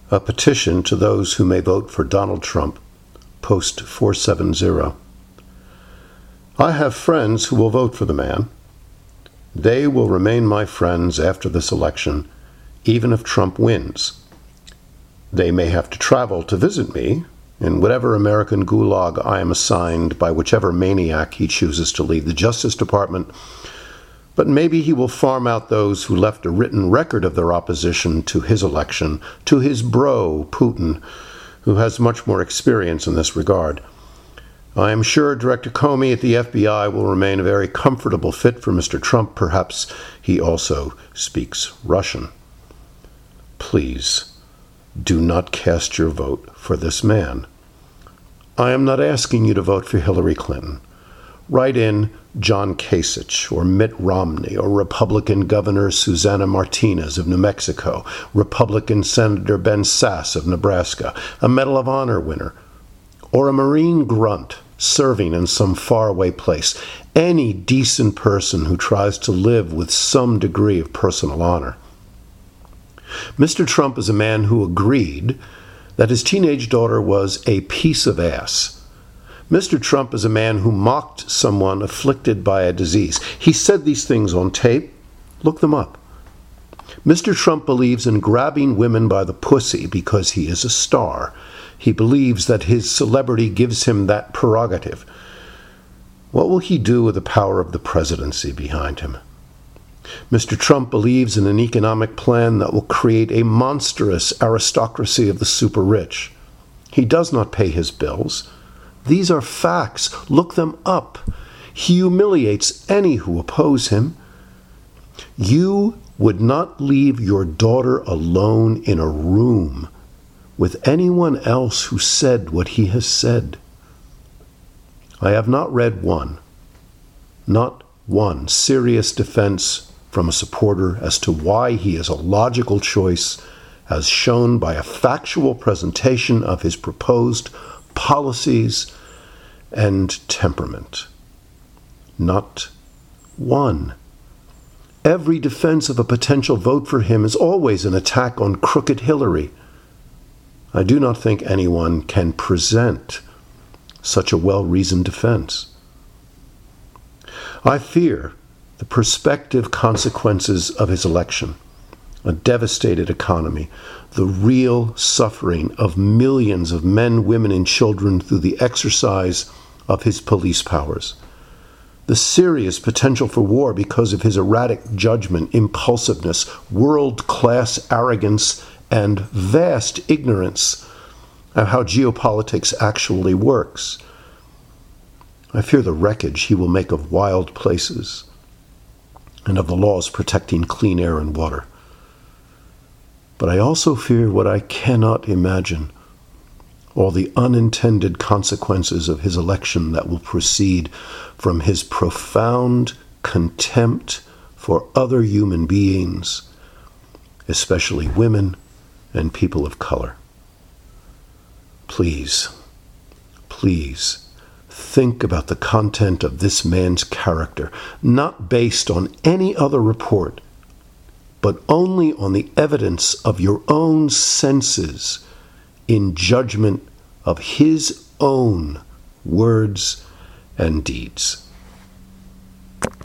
A petition to those who may vote for Donald Trump, post 470. I have friends who will vote for the man. They will remain my friends after this election, even if Trump wins. They may have to travel to visit me in whatever American gulag I am assigned by whichever maniac he chooses to lead the Justice Department, but maybe he will farm out those who left a written record of their opposition to his election, to his bro, Putin, who has much more experience in this regard. I am sure Director Comey at the FBI will remain a very comfortable fit for Mr. Trump. Perhaps he also speaks Russian. Please, do not cast your vote for this man. I am not asking you to vote for Hillary Clinton. Write in John Kasich or Mitt Romney or Republican Governor Susana Martinez of New Mexico, Republican Senator Ben Sasse of Nebraska, a Medal of Honor winner, or a Marine grunt serving in some faraway place, any decent person who tries to live with some degree of personal honor. Mr. Trump is a man who agreed that his teenage daughter was a piece of ass. Mr. Trump is a man who mocked someone afflicted by a disease. He said these things on tape. Look them up. Mr. Trump believes in grabbing women by the pussy because he is a star. He believes that his celebrity gives him that prerogative. What will he do with the power of the presidency behind him? Mr. Trump believes in an economic plan that will create a monstrous aristocracy of the super rich. He does not pay his bills. These are facts. Look them up. He humiliates any who oppose him. You would not leave your daughter alone in a room with anyone else who said what he has said. I have not read not one serious defense from a supporter as to why he is a logical choice, as shown by a factual presentation of his proposed policies and temperament. Not one. Every defense of a potential vote for him is always an attack on crooked Hillary. I do not think anyone can present such a well-reasoned defense. I fear the prospective consequences of his election, a devastated economy, the real suffering of millions of men, women, and children through the exercise of his police powers, the serious potential for war because of his erratic judgment, impulsiveness, world-class arrogance, and vast ignorance of how geopolitics actually works. I fear the wreckage he will make of wild places and of the laws protecting clean air and water. But I also fear what I cannot imagine, all the unintended consequences of his election that will proceed from his profound contempt for other human beings, especially women and people of color. Please, please, think about the content of this man's character, not based on any other report, but only on the evidence of your own senses in judgment of his own words and deeds.